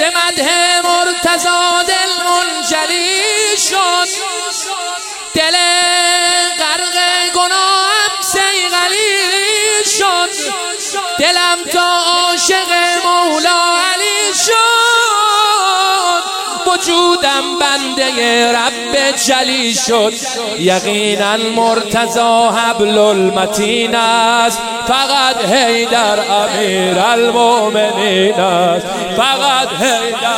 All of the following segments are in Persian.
مدح مرتضی دل منجلی شد، دل غرق گناهم صیقلی شد، دلم تا عاشق مولا علی شد، وجودم بنده رب جلی شد. یقینا مرتضی حبل المتین است، فقط حیدر امیر المؤمنین است، فقط حیدر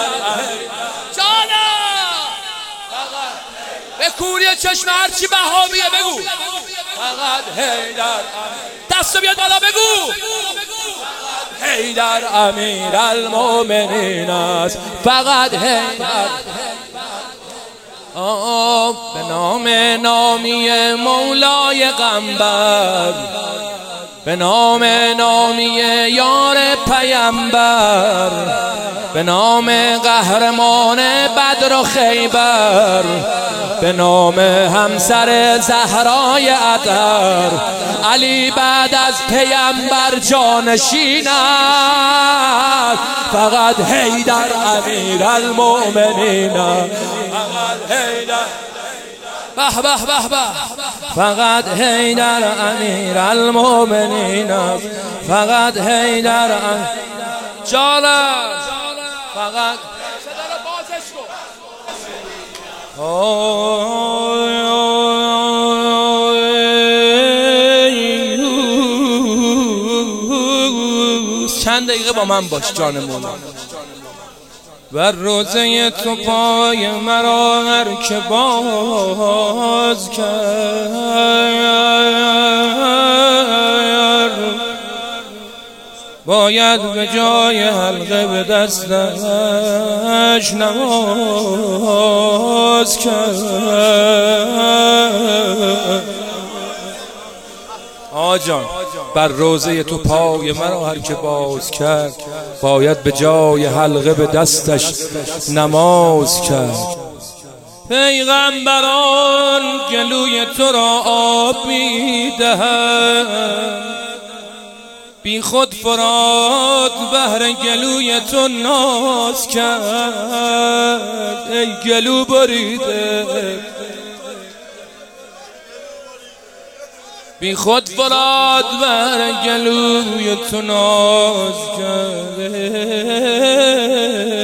به کوری چشم هرچی بهامیه بگو فقط حیدر دستو بیاد بالا بگو حیدر امیر المؤمنین است، فقط حیدر. به نام نامی مولای غنبر، به نام نامی یار پیمبر، به نام قهرمان بدر و خیبر، به نام همسر زهرای اطهر، علی بعد از پیمبر جانشین است، فقط حیدر امیر المؤمنین، فقط حیدر به به به به، فقط حیدر امیر المؤمنین، فقط حیدر جانم، فقط چند دقیقه با من باش جان مولا. بر روزه تو پای مرا هر که باز کرد، باید به جای حلقه به دستش نماز کرد. آجان بر روزه تو پای مرا هر که باز کرد، باید به جای حلقه به دستش نماز کرد. پیغمبران گلوی تو را آب می‌دهند، بی خود فرات بهر گلوی تو ناز کرد. ای گلو بریده بی خود فرات بهر گلوی تو ناز کرد.